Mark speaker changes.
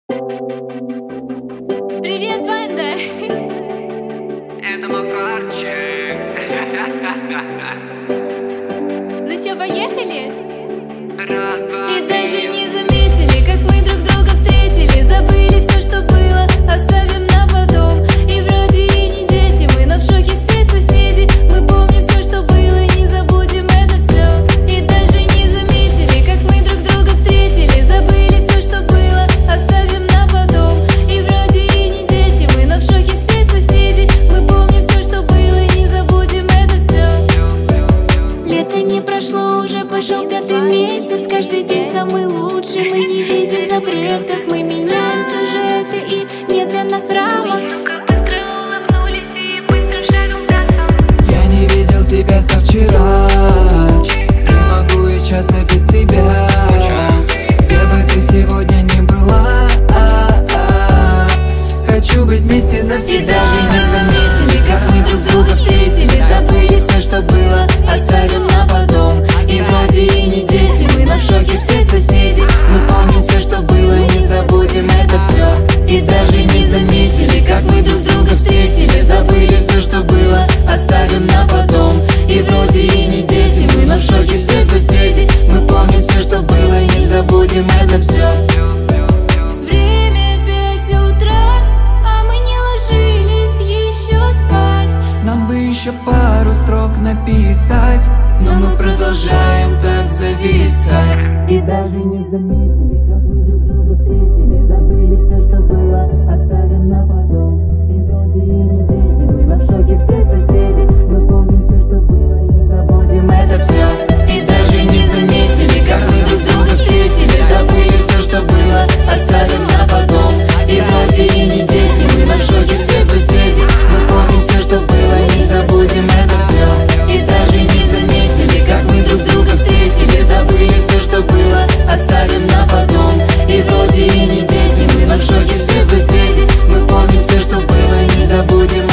Speaker 1: Привет, банда!
Speaker 2: Это Макарчик.
Speaker 1: Ну чё, поехали?
Speaker 2: Раз, два,
Speaker 1: И даже не заметили, как мы друг друга встретили. Забыли все, что было, оставим на потом. И вроде и не дети, мы, но в шоке все соседи. Мы помним все, что было, не забудем это все. И даже не заметили, как мы друг друга встретили. Забыли все, что было, оставим на потом. И вроде и не дети, мы, но в шоке все соседи. Мы помним все, что было, не забудем это все. Лето не прошло, уже пошел 5-й месяц. Каждый день самый лучший, мы не видим запретов. Мы меняем сюжеты и не для нас рамок. Быстро улыбнулись и быстрым шагом к танцам.
Speaker 3: Я не видел тебя со вчера, не могу и часа без тебя. Где бы ты сегодня ни была, хочу быть вместе
Speaker 1: И
Speaker 3: навсегда.
Speaker 1: даже не заметили, как мы друг друга встретили. Забыли все, что было, оставим на потом. И вроде и не дети, мы, но в шоке все соседи. Мы помним все, что было, не забудем это все. И даже не заметили, как мы друг друга встретили. Забыли все, что было, оставим на потом. И вроде и не дети, мы, но в шоке все соседи. Мы помним все, что было, не забудем это все. Время 5 утра, а мы не ложились еще спать.
Speaker 3: Нам бы еще пару строк написать, но мы продолжаем так зависать.
Speaker 1: И даже не заметили, как мы друг друга встретили. Забыли все, что было, оставим на потом. И вроде и не дети, мы, но в шоке все соседи. Мы помним все, что было, не забудем это все. И даже не заметили, как мы друг друга встретили. Забыли все, что было, оставим на потом. И вроде и не дети, мы, но в шоке все соседи. Мы помним все, что было, не забудем это все. И даже не заметили, как мы друг друга встретили. Забыли все, что было, оставим на потом. И вроде и не дети, мы, но в шоке все соседи. Мы помним все, что было, не забудем